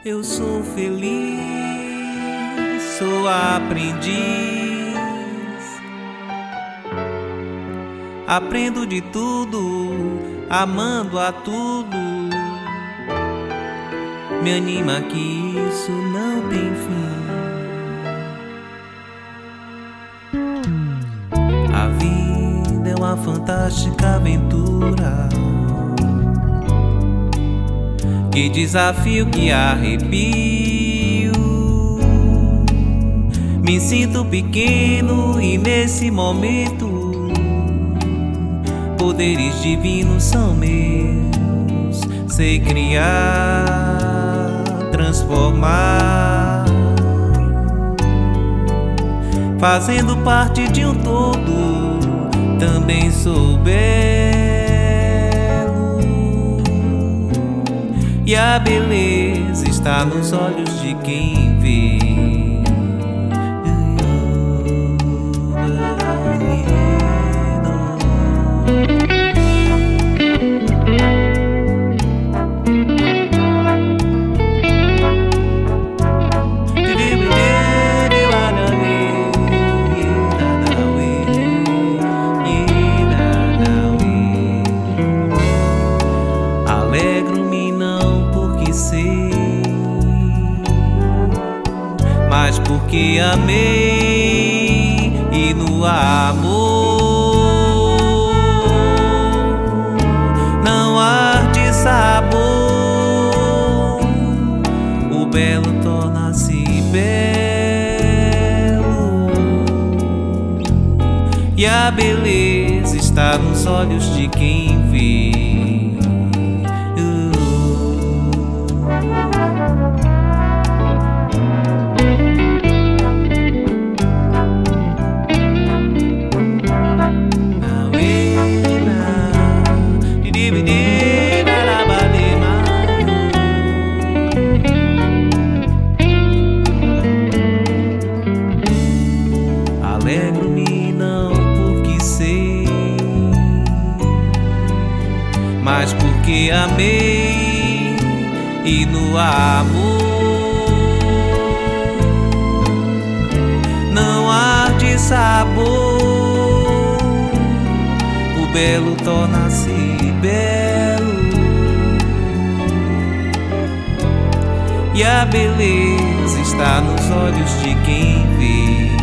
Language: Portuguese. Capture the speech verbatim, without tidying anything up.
Eu sou feliz, sou aprendiz, aprendo de tudo, amando a tudo. Me anima que isso não tem fim. A vida é uma fantástica aventura, que desafio, que arrepio. Me sinto pequeno e nesse momento poderes divinos são meus. Sei criar, transformar, fazendo parte de um todo. Também sou belo e a beleza está nos olhos de quem vê. Alegro-me não porque sei, mas porque amei, e no amor não há de sabor. O belo torna-se belo e a beleza está nos olhos de quem vê. Alegro-me não porque sei, mas porque amei, e no amor não há de sabor. O belo torna-se belo e a beleza está nos olhos de quem vê.